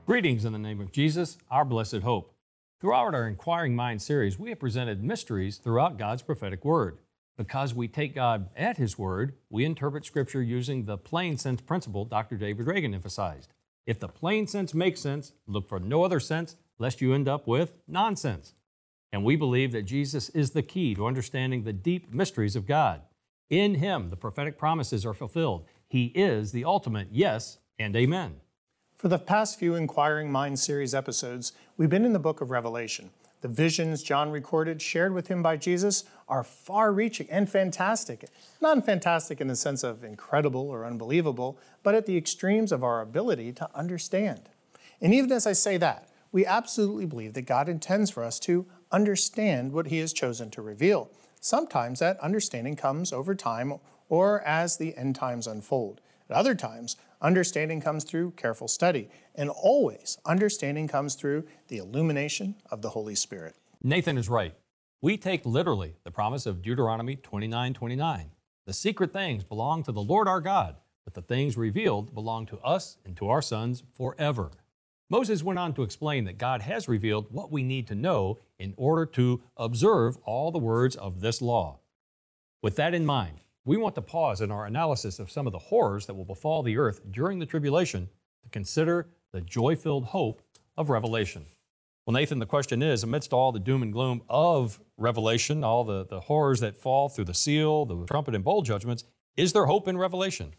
Greetings in the name of Jesus, our blessed hope. Throughout our Inquiring Mind series, we have presented mysteries throughout God's prophetic word. Because we take God at His word, we interpret Scripture using the plain sense principle Dr. David Reagan emphasized. If the plain sense makes sense, look for no other sense, lest you end up with nonsense. And we believe that Jesus is the key to understanding the deep mysteries of God. In Him, the prophetic promises are fulfilled. He is the ultimate yes and amen. For the past few Inquiring Mind series episodes, we've been in the book of Revelation. The visions John recorded, shared with him by Jesus, are far-reaching and fantastic. Not fantastic in the sense of incredible or unbelievable, but at the extremes of our ability to understand. And even as I say that, we absolutely believe that God intends for us to understand what He has chosen to reveal. Sometimes that understanding comes over time or as the end times unfold. At other times, understanding comes through careful study, and always understanding comes through the illumination of the Holy Spirit. Nathan is right. We take literally the promise of Deuteronomy 29:29. The secret things belong to the Lord our God, but the things revealed belong to us and to our sons forever. Moses went on to explain that God has revealed what we need to know in order to observe all the words of this law. With that in mind, we want to pause in our analysis of some of the horrors that will befall the earth during the tribulation to consider the joy-filled hope of Revelation. Well, Nathan, the question is, amidst all the doom and gloom of Revelation, all the horrors that fall through the seal, the trumpet, and bowl judgments, is there hope in Revelation?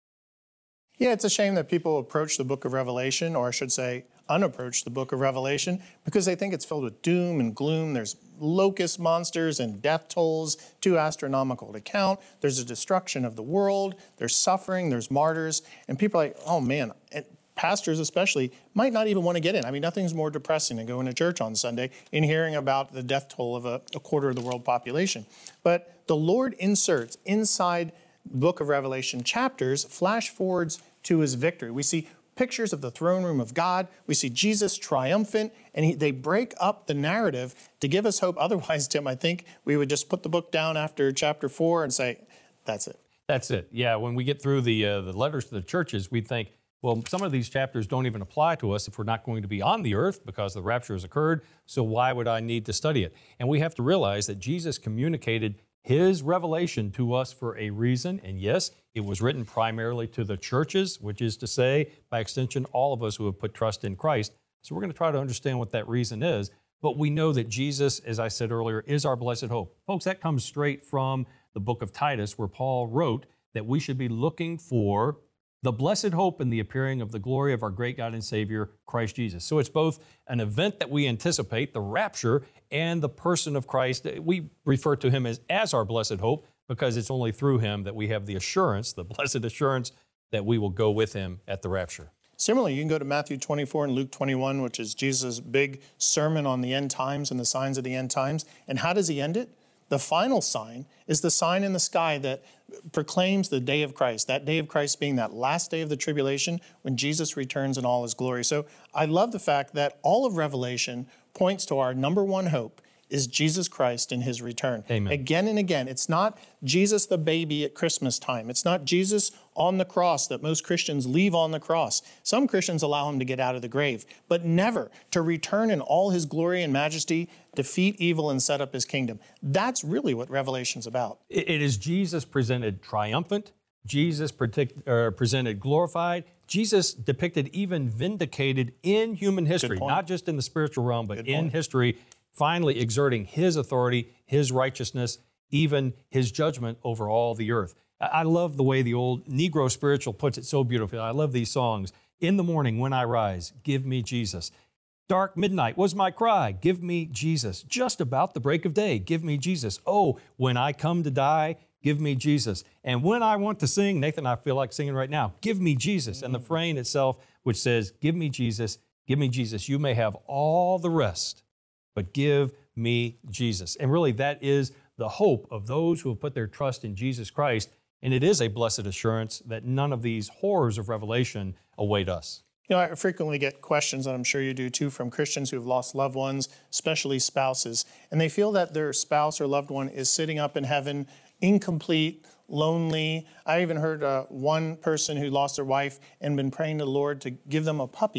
Yeah, it's a shame that people approach the book of Revelation, or I should say, unapproach the book of Revelation, because they think it's filled with doom and gloom. There's locust monsters and death tolls too astronomical to count. There's a destruction of the world. There's suffering. There's martyrs. And people are like, oh man, and pastors especially might not even want to get in. I mean, nothing's more depressing than going to church on Sunday and hearing about the death toll of a quarter of the world population. But the Lord inserts inside the book of Revelation chapters flash forwards to His victory. We see pictures of the throne room of God. We see Jesus triumphant, and they break up the narrative to give us hope. Otherwise, Tim, I think we would just put the book down after chapter 4 and say, that's it. That's it. Yeah, when we get through the letters to the churches, we think, well, some of these chapters don't even apply to us if we're not going to be on the earth because the rapture has occurred, so why would I need to study it? And we have to realize that Jesus communicated His revelation to us for a reason, and yes, it was written primarily to the churches, which is to say, by extension, all of us who have put trust in Christ. So we're going to try to understand what that reason is, but we know that Jesus, as I said earlier, is our blessed hope. Folks, that comes straight from the book of Titus, where Paul wrote that we should be looking for the blessed hope in the appearing of the glory of our great God and Savior, Christ Jesus. So it's both an event that we anticipate, the rapture, and the person of Christ. We refer to Him as our blessed hope because it's only through Him that we have the assurance, the blessed assurance, that we will go with Him at the rapture. Similarly, you can go to Matthew 24 and Luke 21, which is Jesus' big sermon on the end times and the signs of the end times. And how does He end it? The final sign is the sign in the sky that proclaims the day of Christ, that day of Christ being that last day of the tribulation when Jesus returns in all His glory. So I love the fact that all of Revelation points to our number one hope is Jesus Christ in His return. Amen. Again and again, it's not Jesus the baby at Christmas time. It's not Jesus on the cross that most Christians leave on the cross. Some Christians allow Him to get out of the grave, but never to return in all His glory and majesty, defeat evil, and set up His kingdom. That's really what Revelation's about. It is Jesus presented triumphant, Jesus presented glorified, Jesus depicted even vindicated in human history, not just in the spiritual realm, but in history, finally exerting His authority, His righteousness, even His judgment over all the earth. I love the way the old Negro spiritual puts it so beautifully. I love these songs. In the morning when I rise, give me Jesus. Dark midnight was my cry, give me Jesus. Just about the break of day, give me Jesus. Oh, when I come to die, give me Jesus. And when I want to sing, Nathan, I feel like singing right now, give me Jesus. And the refrain itself, which says, give me Jesus, you may have all the rest, but give me Jesus. And really, that is the hope of those who have put their trust in Jesus Christ. And it is a blessed assurance that none of these horrors of Revelation await us. You know, I frequently get questions, and I'm sure you do too, from Christians who have lost loved ones, especially spouses, and they feel that their spouse or loved one is sitting up in heaven, incomplete, lonely. I even heard one person who lost their wife and been praying to the Lord to give them a puppy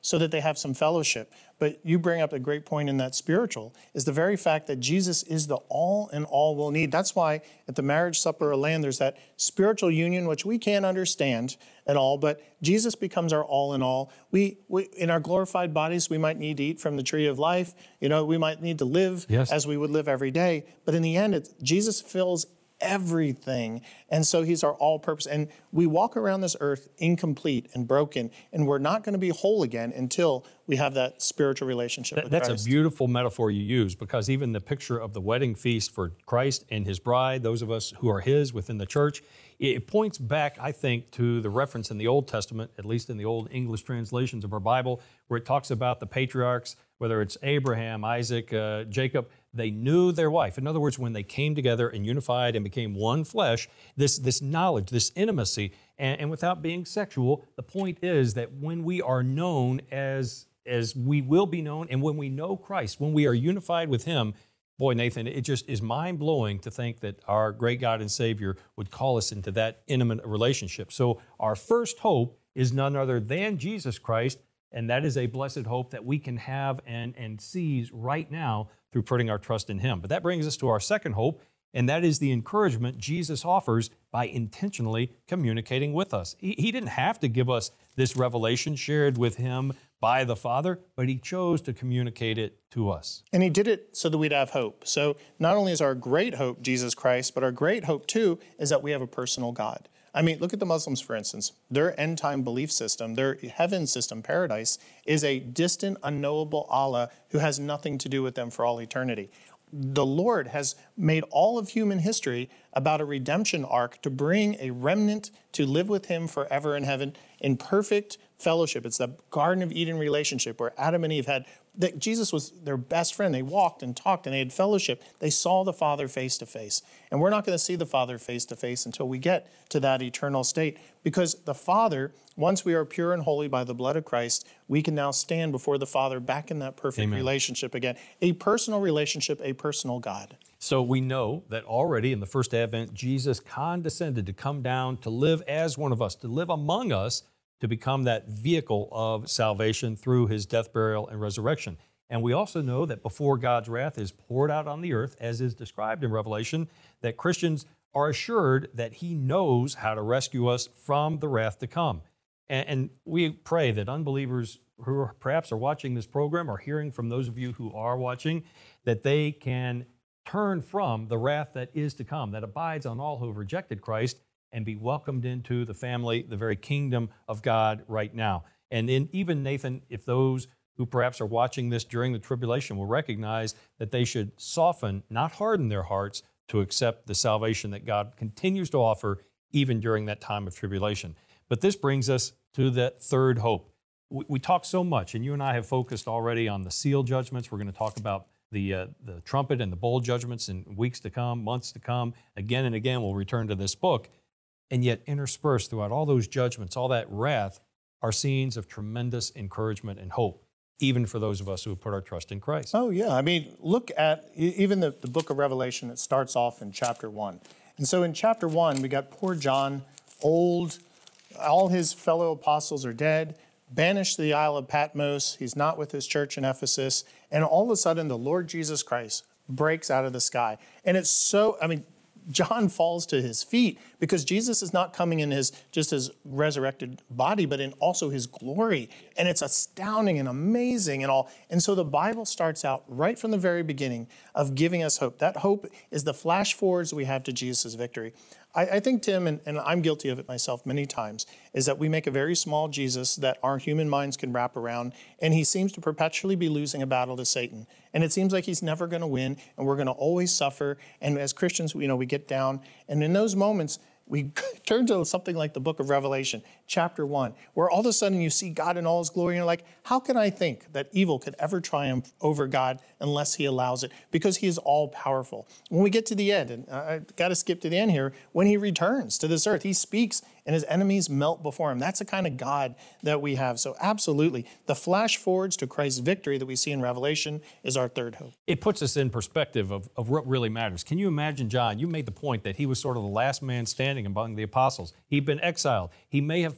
so that they have some fellowship. But you bring up a great point in that spiritual, is the very fact that Jesus is the all and all we'll need. That's why at the marriage supper of the Lamb, there's that spiritual union, which we can't understand at all, but Jesus becomes our all in all. We in our glorified bodies, we might need to eat from the tree of life. We might need to live as we would live every day. But in the end, Jesus fills everything. And so he's our all-purpose. And we walk around this earth incomplete and broken, and we're not going to be whole again until we have that spiritual relationship with Christ. That's a beautiful metaphor you use, because even the picture of the wedding feast for Christ and his bride, those of us who are his within the church, it points back, I think, to the reference in the Old Testament, at least in the old English translations of our Bible, where it talks about the patriarchs, whether it's Abraham, Isaac, Jacob. They knew their wife. In other words, when they came together and unified and became one flesh, this knowledge, this intimacy, and without being sexual, the point is that when we are known as we will be known, and when we know Christ, when we are unified with him, boy, Nathan, it just is mind-blowing to think that our great God and Savior would call us into that intimate relationship. So our first hope is none other than Jesus Christ, and that is a blessed hope that we can have and seize right now through putting our trust in him. But that brings us to our second hope, and that is the encouragement Jesus offers by intentionally communicating with us. He didn't have to give us this revelation shared with him by the Father, but he chose to communicate it to us. And he did it so that we'd have hope. So not only is our great hope Jesus Christ, but our great hope too is that we have a personal God. I mean, look at the Muslims, for instance. Their end-time belief system, their heaven system, paradise, is a distant, unknowable Allah who has nothing to do with them for all eternity. The Lord has made all of human history about a redemption arc to bring a remnant to live with him forever in heaven in perfect fellowship. It's the Garden of Eden relationship where Adam and Eve had, that Jesus was their best friend. They walked and talked and they had fellowship. They saw the Father face to face. And we're not going to see the Father face to face until we get to that eternal state, because the Father, once we are pure and holy by the blood of Christ, we can now stand before the Father back in that perfect relationship again. A personal relationship, a personal God. So we know that already in the first advent, Jesus condescended to come down to live as one of us, to live among us, to become that vehicle of salvation through his death, burial, and resurrection. And we also know that before God's wrath is poured out on the earth, as is described in Revelation, that Christians are assured that he knows how to rescue us from the wrath to come. And we pray that unbelievers who perhaps are watching this program or hearing from those of you who are watching, that they can turn from the wrath that is to come, that abides on all who have rejected Christ, and be welcomed into the family, the very kingdom of God right now. And then even, Nathan, if those who perhaps are watching this during the tribulation will recognize that they should soften, not harden their hearts, to accept the salvation that God continues to offer even during that time of tribulation. But this brings us to that third hope. We talk so much, and you and I have focused already on the seal judgments. We're going to talk about the trumpet and the bowl judgments in weeks to come, months to come. Again and again, we'll return to this book. And yet interspersed throughout all those judgments, all that wrath, are scenes of tremendous encouragement and hope, even for those of us who have put our trust in Christ. Oh, yeah. I mean, look at even the book of Revelation. It starts off in chapter 1. And so in chapter 1, we got poor John, old, all his fellow apostles are dead, banished to the Isle of Patmos. He's not with his church in Ephesus. And all of a sudden, the Lord Jesus Christ breaks out of the sky. And it's so, I mean, John falls to his feet because Jesus is not coming in just his resurrected body, but in also his glory. And it's astounding and amazing and all. And so the Bible starts out right from the very beginning of giving us hope. That hope is the flash forwards we have to Jesus' victory. I think, Tim, and I'm guilty of it myself many times, is that we make a very small Jesus that our human minds can wrap around, and he seems to perpetually be losing a battle to Satan. And it seems like he's never going to win, and we're going to always suffer. And as Christians, we get down. And in those moments, we turn to something like the book of Revelation, chapter 1, where all of a sudden you see God in all his glory, and you're like, how can I think that evil could ever triumph over God unless he allows it? Because he is all powerful. When we get to the end, and I've got to skip to the end here, when he returns to this earth, he speaks and his enemies melt before him. That's the kind of God that we have. So absolutely, the flash forwards to Christ's victory that we see in Revelation is our third hope. It puts us in perspective of what really matters. Can you imagine, John, you made the point that he was sort of the last man standing among the apostles. He'd been exiled. He may have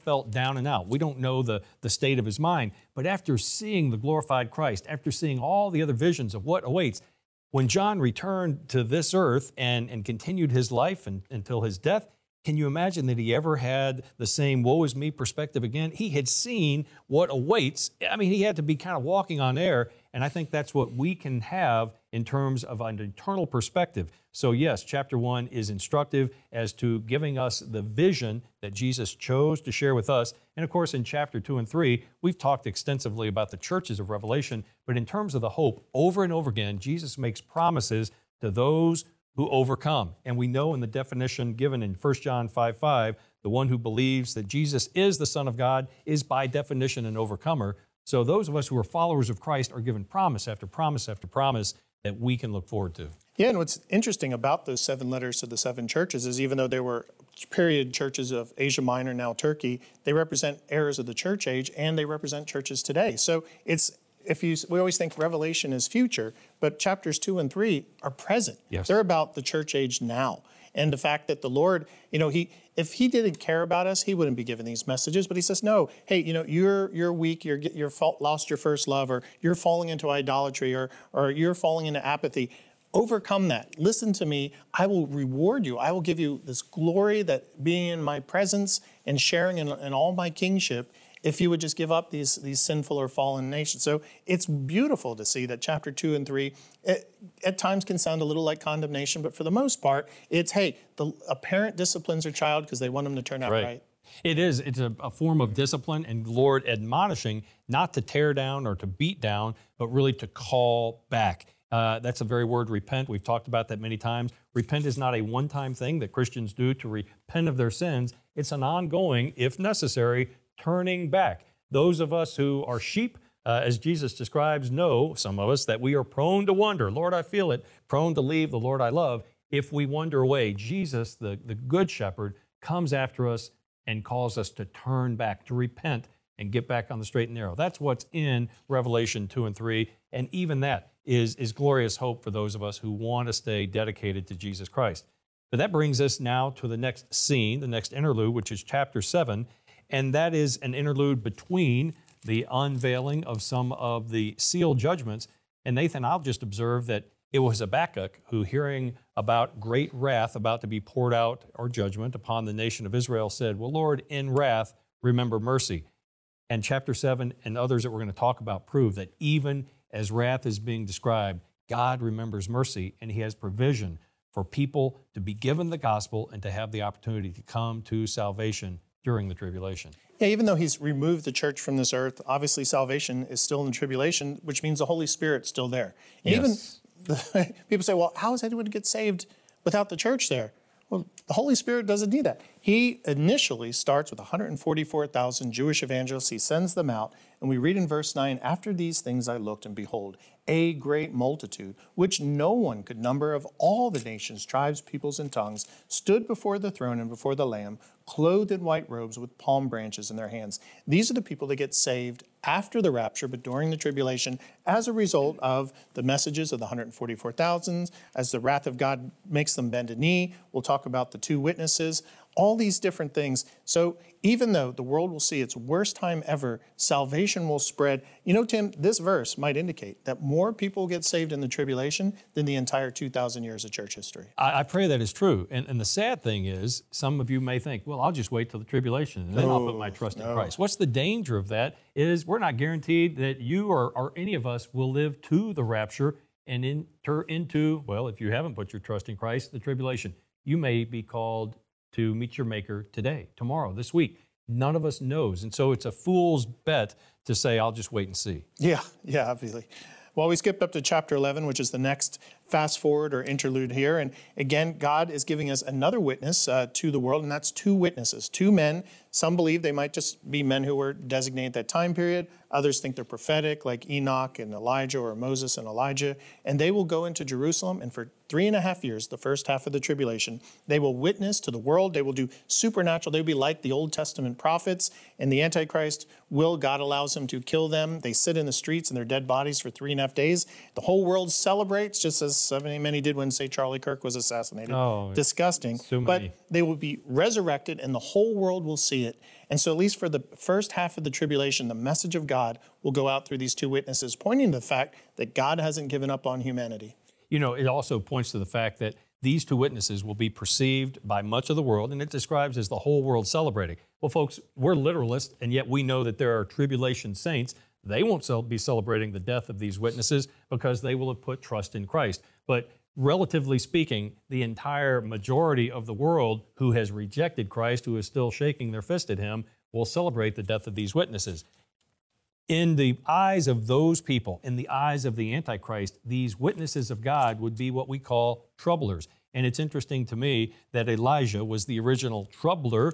felt down and out. We don't know the state of his mind. But after seeing the glorified Christ, after seeing all the other visions of what awaits, when John returned to this earth and continued his life until his death, can you imagine that he ever had the same woe is me perspective again? He had seen what awaits. I mean, he had to be kind of walking on air, and I think that's what we can have in terms of an eternal perspective. So yes, chapter 1 is instructive as to giving us the vision that Jesus chose to share with us. And of course, in chapter 2 and 3, we've talked extensively about the churches of Revelation, but in terms of the hope, over and over again, Jesus makes promises to those who overcome. And we know in the definition given in 1 John 5:5, the one who believes that Jesus is the Son of God is by definition an overcomer. So those of us who are followers of Christ are given promise after promise after promise that we can look forward to. Yeah, and what's interesting about those 7 letters to the 7 churches is even though they were period churches of Asia Minor, now Turkey, they represent eras of the church age and they represent churches today. So we always think Revelation is future, but chapters 2 and 3 are present. Yes. They're about the church age now. And the fact that the Lord, if he didn't care about us, he wouldn't be giving these messages. But he says, no, hey, you're weak, you're lost your first love, or you're falling into idolatry, or you're falling into apathy. Overcome that. Listen to me. I will reward you. I will give you this glory that being in my presence and sharing in all my kingship, if you would just give up these sinful or fallen nations. So it's beautiful to see that chapter 2 and 3 at times can sound a little like condemnation, but for the most part, it's, hey, a parent disciplines their child because they want them to turn out right. It is. It's a form of discipline and Lord admonishing not to tear down or to beat down, but really to call back. That's the very word repent. We've talked about that many times. Repent is not a one-time thing that Christians do to repent of their sins. It's an ongoing, if necessary, turning back. Those of us who are sheep, as Jesus describes, know, some of us, that we are prone to wander. Lord, I feel it. Prone to leave the Lord I love. If we wander away, Jesus, the good shepherd, comes after us and calls us to turn back, to repent, and get back on the straight and narrow. That's what's in Revelation 2 and 3. And even that is glorious hope for those of us who want to stay dedicated to Jesus Christ. But that brings us now to the next scene, the next interlude, which is chapter 7. And that is an interlude between the unveiling of some of the sealed judgments. And Nathan, I'll just observe that it was Habakkuk who, hearing about great wrath about to be poured out, or judgment, upon the nation of Israel, said, well, Lord, in wrath, remember mercy. And chapter 7 and others that we're going to talk about prove that even as wrath is being described, God remembers mercy, and he has provision for people to be given the gospel and to have the opportunity to come to salvation during the tribulation. Yeah, even though he's removed the church from this earth, obviously salvation is still in the tribulation, which means the Holy Spirit's still there. And Yes. even people say, well, how is anyone to get saved without the church there? Well, the Holy Spirit doesn't need that. He initially starts with 144,000 Jewish evangelists. He sends them out. And we read in verse 9, after these things I looked, and behold, a great multitude, which no one could number, of all the nations, tribes, peoples, and tongues, stood before the throne and before the Lamb, clothed in white robes with palm branches in their hands. These are the people that get saved after the rapture, but during the tribulation, as a result of the messages of the 144,000, as the wrath of God makes them bend a knee. We'll talk about the 2 witnesses, all these different things. So even though the world will see its worst time ever, salvation will spread. You know, Tim, this verse might indicate that more people get saved in the tribulation than the entire 2,000 years of church history. I pray that is true. And the sad thing is, some of you may think, well, I'll just wait till the tribulation and then I'll put my trust in Christ. What's the danger of that is we're not guaranteed that you or any of us will live to the rapture and enter into, well, if you haven't put your trust in Christ, the tribulation. You may be called to meet your Maker today, tomorrow, this week. None of us knows. And so it's a fool's bet to say, I'll just wait and see. Yeah, obviously. Well, we skipped up to chapter 11, which is the next fast forward or interlude here. And again, God is giving us another witness to the world, and that's 2 witnesses, 2 men. Some believe they might just be men who were designated that time period. Others think they're prophetic, like Enoch and Elijah, or Moses and Elijah. And they will go into Jerusalem, and for 3.5 years, the first half of the tribulation, they will witness to the world. They will do supernatural. They will be like the Old Testament prophets. And the Antichrist God allows him to kill them. They sit in the streets in their dead bodies for 3.5 days. The whole world celebrates, just as as many did when, say, Charlie Kirk was assassinated. Oh, disgusting. so many. But they will be resurrected, and the whole world will see it. And so at least for the first half of the tribulation, the message of God will go out through these two witnesses, pointing to the fact that God hasn't given up on humanity. You know, it also points to the fact that these two witnesses will be perceived by much of the world, and it describes as the whole world celebrating. Well, folks, we're literalists, and yet we know that there are tribulation saints. They won't be celebrating the death of these witnesses because they will have put trust in Christ. But relatively speaking, the entire majority of the world who has rejected Christ, who is still shaking their fist at him, will celebrate the death of these witnesses. In the eyes of those people, in the eyes of the Antichrist, these witnesses of God would be what we call troublers. And it's interesting to me that Elijah was the original troubler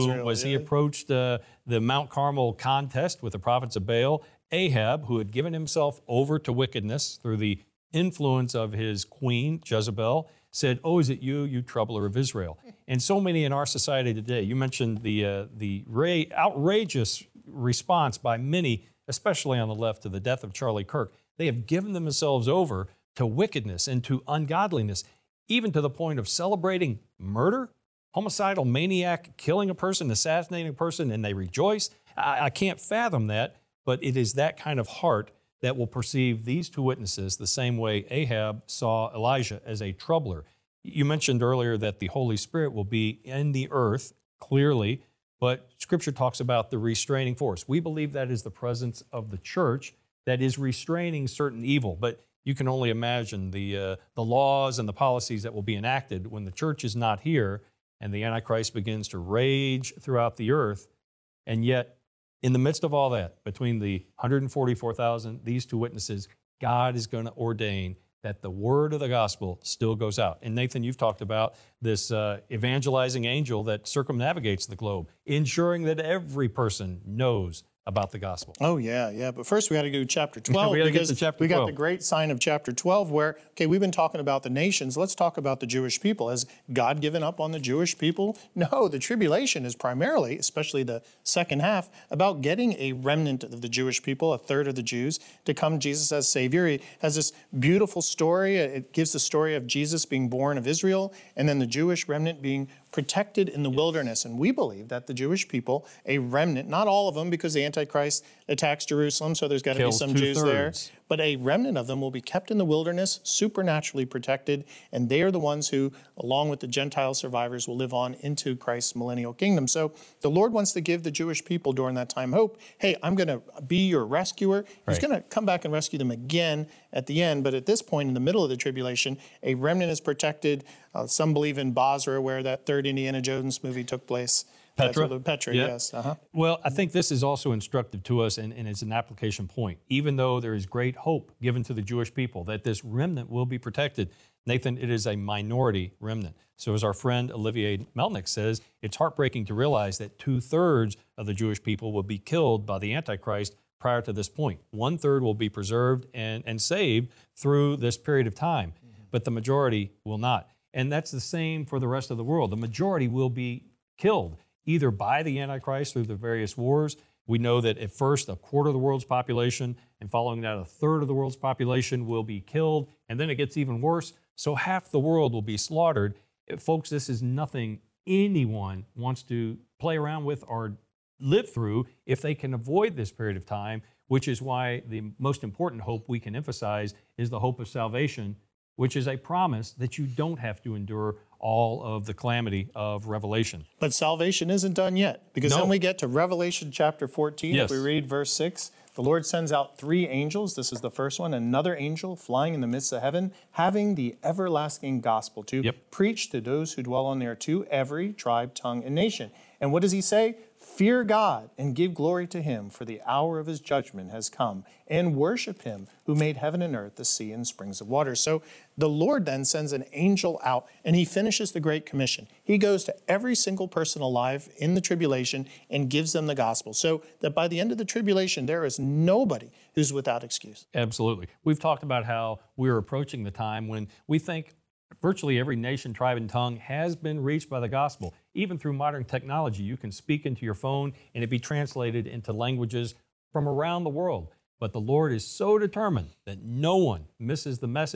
he approached the Mount Carmel contest with the prophets of Baal. Ahab, who had given himself over to wickedness through the influence of his queen, Jezebel, said, "Oh, is it you, you troubler of Israel?" And so many in our society today, you mentioned the outrageous response by many, especially on the left, to the death of Charlie Kirk. They have given themselves over to wickedness and to ungodliness, even to the point of celebrating murder, homicidal maniac killing a person, assassinating a person, and they rejoice. I can't fathom that, but it is that kind of heart that will perceive these two witnesses the same way Ahab saw Elijah, as a troubler. You mentioned earlier that the Holy Spirit will be in the earth, clearly, but Scripture talks about the restraining force. We believe that is the presence of the church that is restraining certain evil, but you can only imagine the laws and the policies that will be enacted when the church is not here and the Antichrist begins to rage throughout the earth. And yet, in the midst of all that, between the 144,000, these two witnesses, God is going to ordain that the word of the gospel still goes out. And Nathan, you've talked about this evangelizing angel that circumnavigates the globe, ensuring that every person knows about the gospel. Oh, yeah. But first we got to go to chapter 12 we got the great sign of chapter 12 where, okay, we've been talking about the nations. Let's talk about the Jewish people. Has God given up on the Jewish people? No, the tribulation is primarily, especially the second half, about getting a remnant of the Jewish people, a third of the Jews, to come Jesus as Savior. He has this beautiful story. It gives the story of Jesus being born of Israel and then the Jewish remnant being protected in the wilderness. And we believe that the Jewish people, a remnant, not all of them because the Antichrist attacks Jerusalem, so there's got to be some Jews there, but a remnant of them will be kept in the wilderness, supernaturally protected, and they are the ones who, along with the Gentile survivors, will live on into Christ's millennial kingdom. So the Lord wants to give the Jewish people during that time hope. Hey, I'm going to be your rescuer. He's going to come back and rescue them again at the end, but at this point in the middle of the tribulation, a remnant is protected. Some believe in Basra, where that third Indiana Jones movie took place. Petra, yep. Yes. Well, I think this is also instructive to us, and it's an application point. Even though there is great hope given to the Jewish people that this remnant will be protected, Nathan, it is a minority remnant. So as our friend Olivier Melnick says, it's heartbreaking to realize that 2/3 of the Jewish people will be killed by the Antichrist prior to this point. 1/3 will be preserved and saved through this period of time, but the majority will not. And that's the same for the rest of the world. The majority will be killed, either by the Antichrist through the various wars. We know that at first a quarter of the world's population, and following that a third of the world's population will be killed, and then it gets even worse. So half the world will be slaughtered. Folks, this is nothing anyone wants to play around with or live through if they can avoid this period of time, which is why the most important hope we can emphasize is the hope of salvation, which is a promise that you don't have to endure all of the calamity of Revelation. But salvation isn't done yet, because then we get to Revelation chapter 14. Yes. If we read verse 6, the Lord sends out 3 angels. This is the first one. Another angel flying in the midst of heaven, having the everlasting gospel to preach to those who dwell on the earth, to every tribe, tongue, and nation. And what does he say? Fear God and give glory to him, for the hour of his judgment has come, and worship him who made heaven and earth, the sea and springs of water. So the Lord then sends an angel out, and he finishes the Great Commission. He goes to every single person alive in the tribulation and gives them the gospel, so that by the end of the tribulation, there is nobody who's without excuse. Absolutely. We've talked about how we're approaching the time when we think virtually every nation, tribe, and tongue has been reached by the gospel. Even through modern technology, you can speak into your phone and it be translated into languages from around the world. But the Lord is so determined that no one misses the message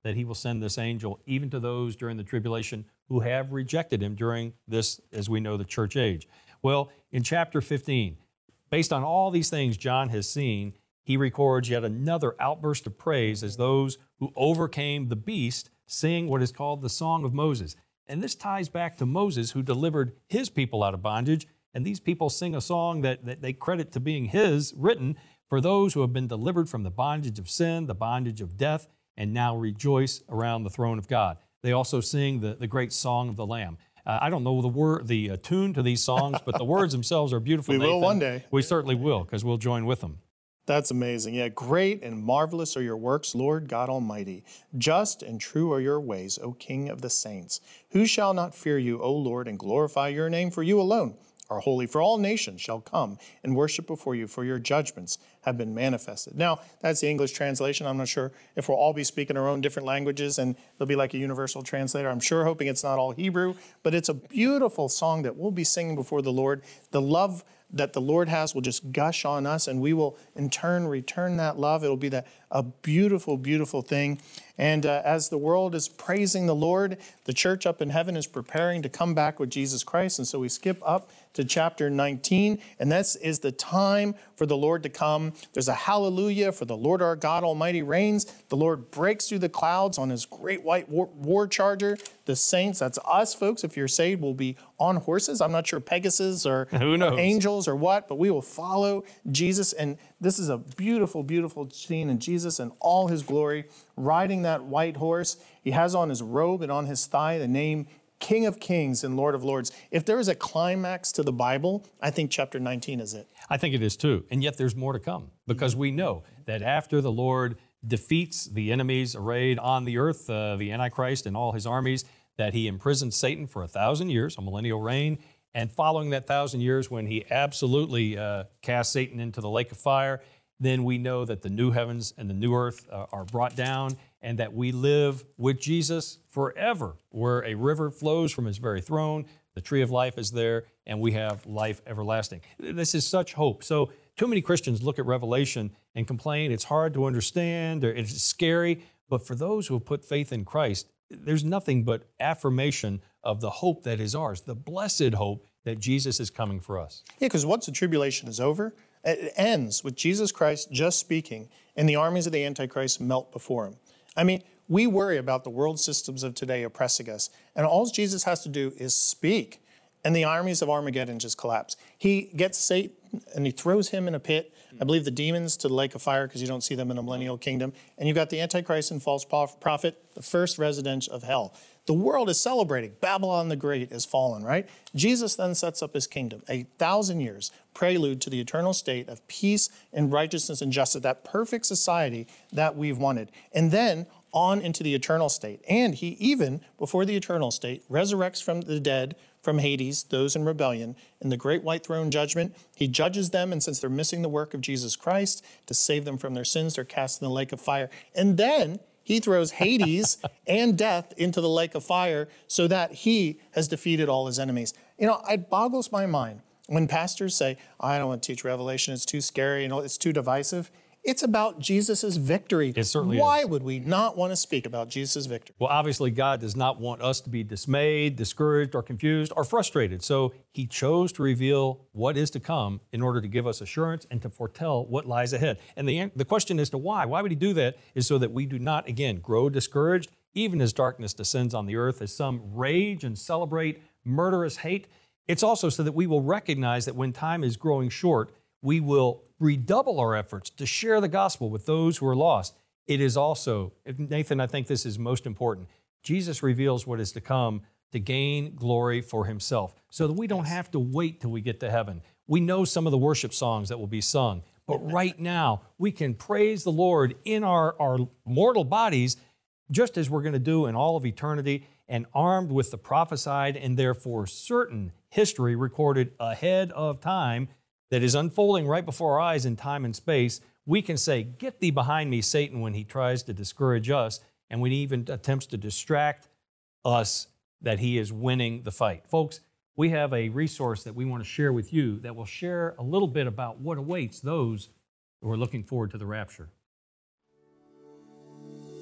that he will send this angel even to those during the tribulation who have rejected him during this, as we know, the church age. Well, in chapter 15, based on all these things John has seen, he records yet another outburst of praise as those who overcame the beast sing what is called the Song of Moses. And this ties back to Moses, who delivered his people out of bondage. And these people sing a song that they credit to being his, written for those who have been delivered from the bondage of sin, the bondage of death, and now rejoice around the throne of God. They also sing the great Song of the Lamb. I don't know the tune to these songs, but the words themselves are beautiful. We will one day. We certainly will, because we'll join with them. That's amazing. Yeah, great and marvelous are your works, Lord God Almighty. Just and true are your ways, O King of the saints. Who shall not fear you, O Lord, and glorify your name? For you alone are holy. For all nations shall come and worship before you, for your judgments have been manifested. Now, that's the English translation. I'm not sure if we'll all be speaking our own different languages and there'll be like a universal translator. I'm sure hoping it's not all Hebrew, but it's a beautiful song that we'll be singing before the Lord. The love that the Lord has will just gush on us, and we will in turn return that love. It'll be a beautiful, beautiful thing. And as the world is praising the Lord, the church up in heaven is preparing to come back with Jesus Christ. And so we skip up to chapter 19, and this is the time for the Lord to come. There's a hallelujah, for the Lord our God Almighty reigns. The Lord breaks through the clouds on his great white war charger. The saints, that's us folks, if you're saved, will be on horses. I'm not sure Pegasus or angels or what, but we will follow Jesus. And this is a beautiful, beautiful scene in Jesus in all his glory, riding that white horse. He has on his robe and on his thigh the name King of Kings and Lord of Lords. If there is a climax to the Bible, I think chapter 19 is it. I think it is too. And yet there's more to come, because we know that after the Lord defeats the enemies arrayed on the earth, the Antichrist and all his armies, that he imprisons Satan for 1,000 years, a millennial reign. And following that 1,000 years, when he absolutely casts Satan into the lake of fire, then we know that the new heavens and the new earth are brought down, and that we live with Jesus forever, where a river flows from his very throne, the tree of life is there, and we have life everlasting. This is such hope. So too many Christians look at Revelation and complain it's hard to understand, or it's scary, but for those who have put faith in Christ, there's nothing but affirmation of the hope that is ours, the blessed hope that Jesus is coming for us. Yeah, because once the tribulation is over, it ends with Jesus Christ just speaking, and the armies of the Antichrist melt before him. I mean, we worry about the world systems of today oppressing us, and all Jesus has to do is speak, and the armies of Armageddon just collapse. He gets Satan, and he throws him in a pit. I believe the demons to the lake of fire, because you don't see them in the millennial kingdom. And you've got the Antichrist and false prophet, the first resident of hell. The world is celebrating. Babylon the Great is fallen, right? Jesus then sets up his kingdom, 1,000 years, prelude to the eternal state of peace and righteousness and justice, that perfect society that we've wanted. And then on into the eternal state. And he even, before the eternal state, resurrects from the dead, from Hades, those in rebellion, in the great white throne judgment. He judges them, and since they're missing the work of Jesus Christ to save them from their sins, they're cast in the lake of fire. And then he throws Hades and death into the lake of fire so that he has defeated all his enemies. You know, it boggles my mind when pastors say, I don't want to teach Revelation, it's too scary, it's too divisive. It's about Jesus' victory. It certainly Why is. would we not want to speak about Jesus' victory? Well, obviously, God does not want us to be dismayed, discouraged, or confused, or frustrated. So he chose to reveal what is to come in order to give us assurance and to foretell what lies ahead. And the question as to why would he do that is so that we do not, again, grow discouraged, even as darkness descends on the earth, as some rage and celebrate murderous hate. It's also so that we will recognize that when time is growing short, we will redouble our efforts to share the gospel with those who are lost. It is also, Nathan, I think this is most important, Jesus reveals what is to come to gain glory for himself, so that we don't have to wait till we get to heaven. We know some of the worship songs that will be sung, but right now we can praise the Lord in our mortal bodies, just as we're going to do in all of eternity, and armed with the prophesied and therefore certain history recorded ahead of time that is unfolding right before our eyes in time and space. We can say, get thee behind me, Satan, when he tries to discourage us, and when he even attempts to distract us, that he is winning the fight. Folks, we have a resource that we want to share with you that will share a little bit about what awaits those who are looking forward to the rapture.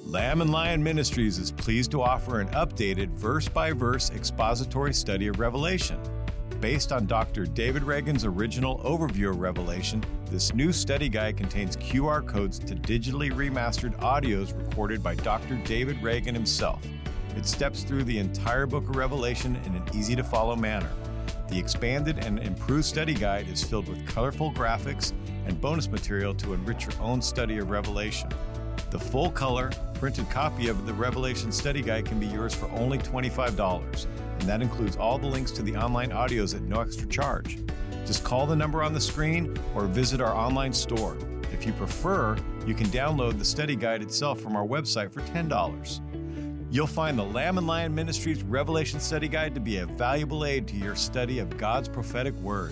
Lamb and Lion Ministries is pleased to offer an updated verse-by-verse expository study of Revelation. Based on Dr. David Reagan's original overview of Revelation, this new study guide contains QR codes to digitally remastered audios recorded by Dr. David Reagan himself. It steps through the entire book of Revelation in an easy-to-follow manner. The expanded and improved study guide is filled with colorful graphics and bonus material to enrich your own study of Revelation. The full-color, printed copy of the Revelation Study Guide can be yours for only $25, and that includes all the links to the online audios at no extra charge. Just call the number on the screen or visit our online store. If you prefer, you can download the study guide itself from our website for $10. You'll find the Lamb and Lion Ministries Revelation Study Guide to be a valuable aid to your study of God's prophetic word.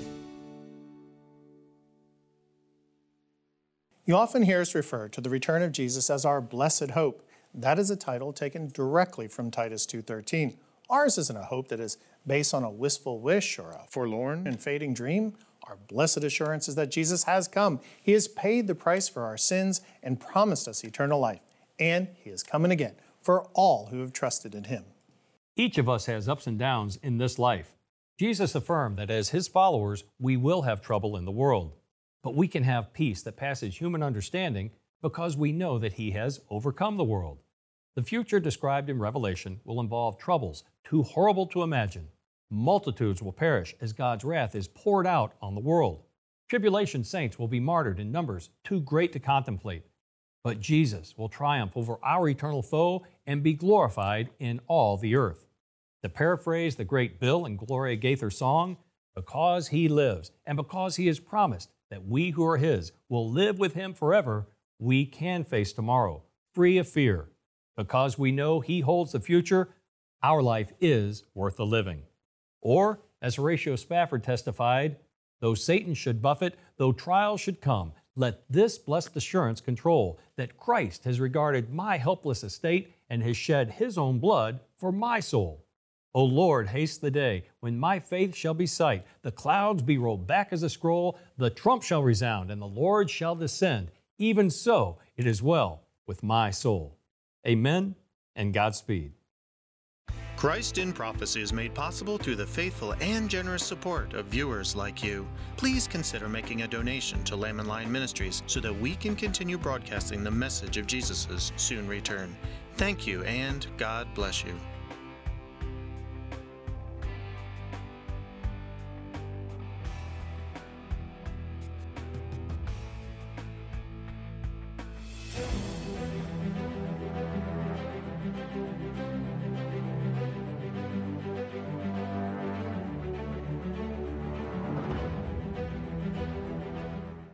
You often hear us refer to the return of Jesus as our blessed hope. That is a title taken directly from Titus 2:13. Ours isn't a hope that is based on a wistful wish or a forlorn and fading dream. Our blessed assurance is that Jesus has come. He has paid the price for our sins and promised us eternal life. And He is coming again for all who have trusted in Him. Each of us has ups and downs in this life. Jesus affirmed that as His followers, we will have trouble in the world. But we can have peace that passes human understanding because we know that He has overcome the world. The future described in Revelation will involve troubles too horrible to imagine. Multitudes will perish as God's wrath is poured out on the world. Tribulation saints will be martyred in numbers too great to contemplate. But Jesus will triumph over our eternal foe and be glorified in all the earth. To paraphrase the great Bill and Gloria Gaither song, because He lives and because He has promised that we who are His will live with Him forever, we can face tomorrow, free of fear. Because we know He holds the future, our life is worth the living. Or, as Horatio Spafford testified, though Satan should buffet, though trials should come, let this blessed assurance control that Christ has regarded my helpless estate and has shed His own blood for my soul. O Lord, haste the day when my faith shall be sight, the clouds be rolled back as a scroll, the trump shall resound, and the Lord shall descend. Even so, it is well with my soul. Amen, and Godspeed. Christ in Prophecy is made possible through the faithful and generous support of viewers like you. Please consider making a donation to Lamb and Lion Ministries so that we can continue broadcasting the message of Jesus' soon return. Thank you, and God bless you.